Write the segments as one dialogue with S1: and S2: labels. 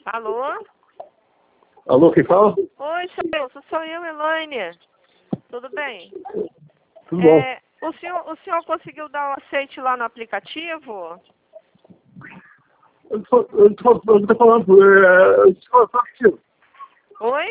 S1: Alô?
S2: Alô, quem fala?
S1: Oi, Celso, sou eu, Elaine. Tudo bem?
S2: Tudo bom.
S1: O senhor conseguiu dar o aceite lá no aplicativo?
S2: Eu tô falando,
S1: Oi?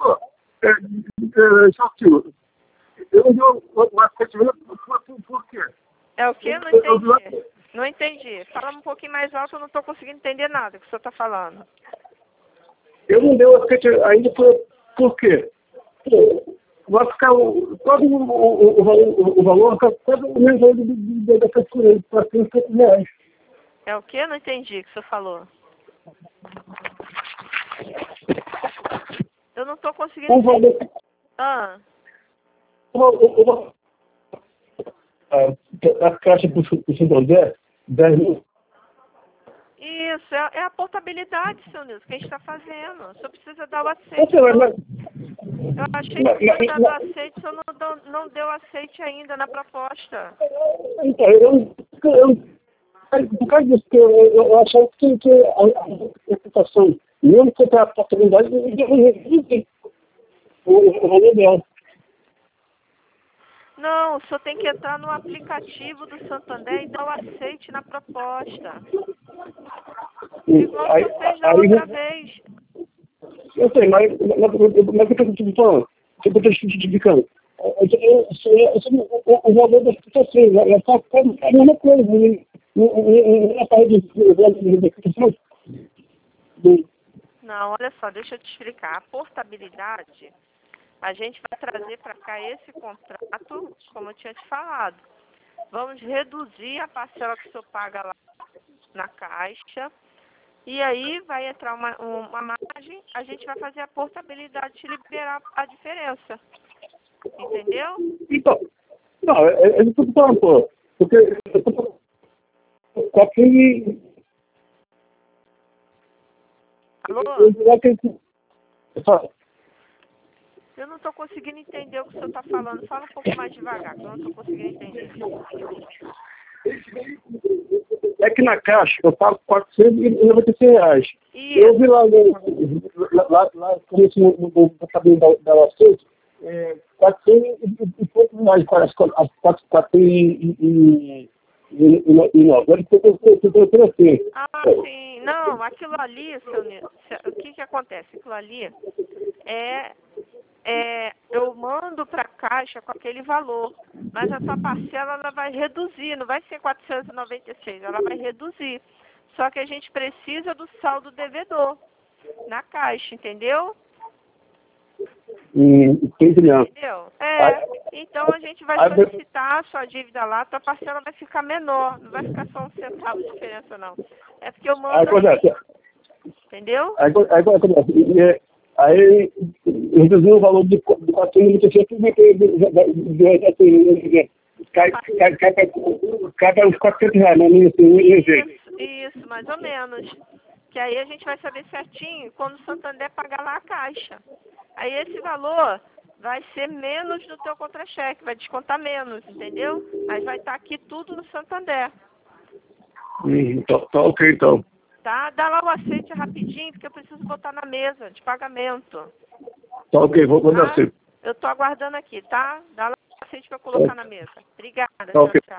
S2: eu dou o aceite por quê?
S1: É o quê? Não entendi. Não entendi. Fala um pouquinho mais alto, eu não estou conseguindo entender nada que o senhor está falando.
S2: Eu não dei o aceite ainda por quê? Vai ficar todo o valor, todo o mesmo valor da factura, para R$400.
S1: É o quê? Não entendi o que o senhor falou. Eu não estou conseguindo
S2: O valor...
S1: entender. Ah,
S2: A caixa para o Santander, 10 mil.
S1: isso, é a portabilidade, seu Nilson, que a gente está fazendo. O senhor precisa dar o aceite.
S2: Você vai, mas...
S1: Eu achei que tinha dado aceite, o senhor não deu aceite ainda na proposta.
S2: Então, por causa disso, que eu achava que a situação, mesmo que tenha a oportunidade, o valor dela.
S1: Não, o senhor tem que entrar no aplicativo do Santander e dar o aceite na proposta. Igual o senhor fez da outra vez.
S2: Eu sei, mas eu estou te falando, eu estou te explicando. O valor da situação, ela está a mesma coisa, na parte de situação.
S1: Não, olha só, deixa eu te explicar. A portabilidade, a gente vai trazer para cá esse contrato, como eu tinha te falado. Vamos reduzir a parcela que o senhor paga lá na caixa. E aí vai entrar uma margem, a gente vai fazer a portabilidade te liberar a diferença. Entendeu?
S2: Então, não, é isso que eu estou falando, pô. Porque eu estou falando. Só que.
S1: Alô? Eu não estou conseguindo entender o que o senhor está falando. Fala um pouco mais devagar, que eu não estou conseguindo entender.
S2: É que na caixa eu pago R$496.
S1: Isso.
S2: Eu vi lá como esse no cabelo da aceite, 400 e poucos reais, parece que as 409. Agora eu tô assim.
S1: Ah, sim. Não, aquilo ali, seu Nilson, o que acontece? Aquilo ali eu mando para a caixa com aquele valor, mas a sua parcela ela vai reduzir, não vai ser 496, ela vai reduzir. Só que a gente precisa do saldo devedor na caixa, entendeu? Entendeu? Então a gente vai solicitar a sua dívida lá, a tua parcela vai ficar menor, não vai ficar só 1 centavo de diferença não. É porque eu mando entendeu?
S2: Aí reduziu o valor de 496 cai para uns R$400, não é?
S1: Isso, mais ou menos. Que aí a gente vai saber certinho quando o Santander pagar lá a caixa. Aí esse valor vai ser menos do teu contra-cheque, vai descontar menos, entendeu? Mas vai estar aqui tudo no Santander.
S2: Tá ok, então.
S1: Tá? Dá lá o aceite rapidinho, porque eu preciso botar na mesa de pagamento.
S2: Tá ok, vou dar aceite.
S1: Eu tô aguardando aqui, tá? Dá lá o aceite para colocar na mesa. Obrigada,
S2: Tá ok.
S1: tchau, tchau.